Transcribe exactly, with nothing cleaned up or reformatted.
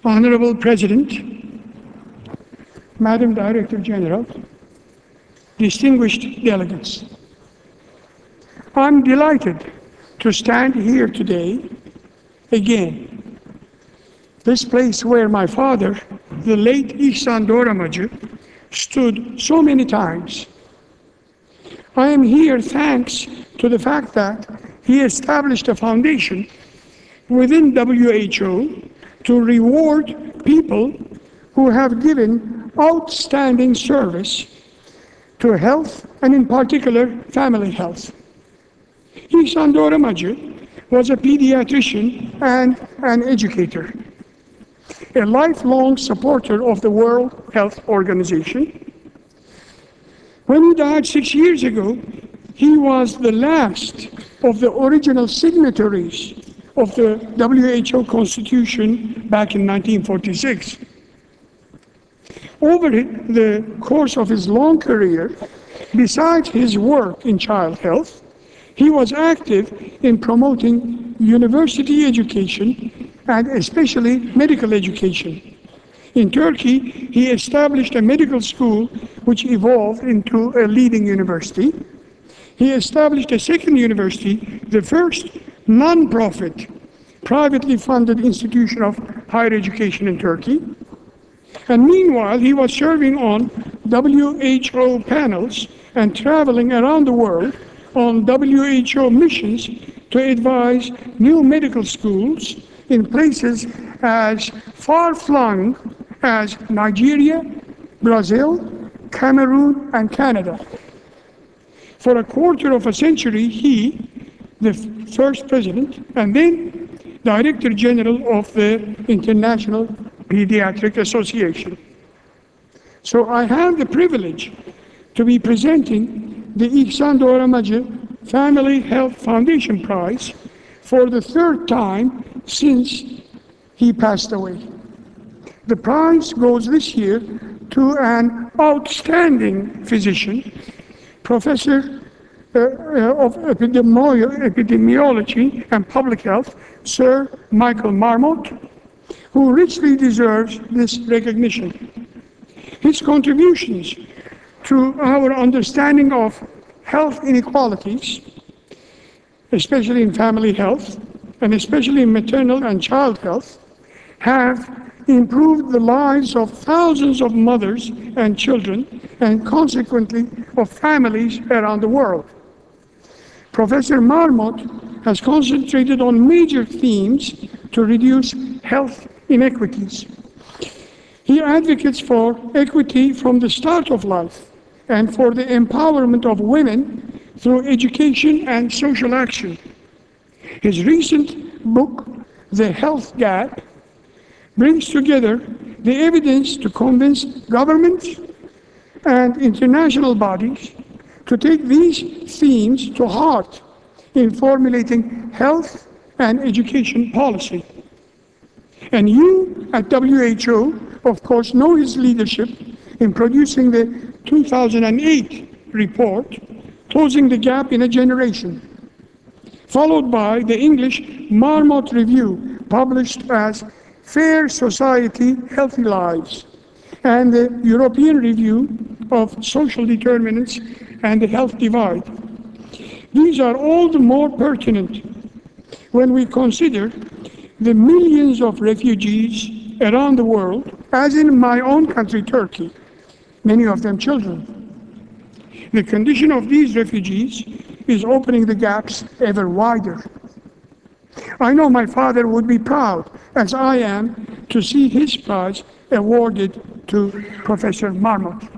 Honorable President, Madam Director General, distinguished delegates, I'm delighted to stand here today again. This place where my father, the late Ihsan Doramacı, stood so many times. I am here thanks to the fact that he established a foundation within W H O to reward people who have given outstanding service to health and in particular family health. Ihsan Doramacı was a pediatrician and an educator, a lifelong supporter of the World Health Organization. When he died six years ago, he was the last of the original signatories of the W H O Constitution back in nineteen forty-six. Over the course of his long career, besides his work in child health, he was active in promoting university education and especially medical education. In Turkey, he established a medical school which evolved into a leading university. He established a second university, the first non-profit, privately funded institution of higher education in Turkey. And meanwhile, he was serving on W H O panels and traveling around the world on W H O missions to advise new medical schools in places as far-flung as Nigeria, Brazil, Cameroon, and Canada. For a quarter of a century, he, the first president, and then Director General of the International Pediatric Association. So I have the privilege to be presenting the Ihsan Doramacı Family Health Foundation Prize for the third time since he passed away. The prize goes this year to an outstanding physician, Professor uh, uh, of Epidemi- Epidemiology and Public Health, Sir Michael Marmot, who richly deserves this recognition. His contributions to our understanding of health inequalities, especially in family health, and especially in maternal and child health, have improved the lives of thousands of mothers and children, and consequently of families around the world. Professor Marmot has concentrated on major themes to reduce health inequities. He advocates for equity from the start of life and for the empowerment of women through education and social action. His recent book, The Health Gap, brings together the evidence to convince governments and international bodies to take these themes to heart in formulating health and education policy. And you at W H O, of course, know his leadership in producing the two thousand eight report, Closing the Gap in a Generation, followed by the English Marmot Review, published as Fair Society, Healthy Lives, and the European Review of Social Determinants and the Health Divide. These are all the more pertinent when we consider the millions of refugees around the world, as in my own country, Turkey, many of them children. The condition of these refugees is opening the gaps ever wider. I know my father would be proud, as I am, to see his prize awarded to Professor Marmot.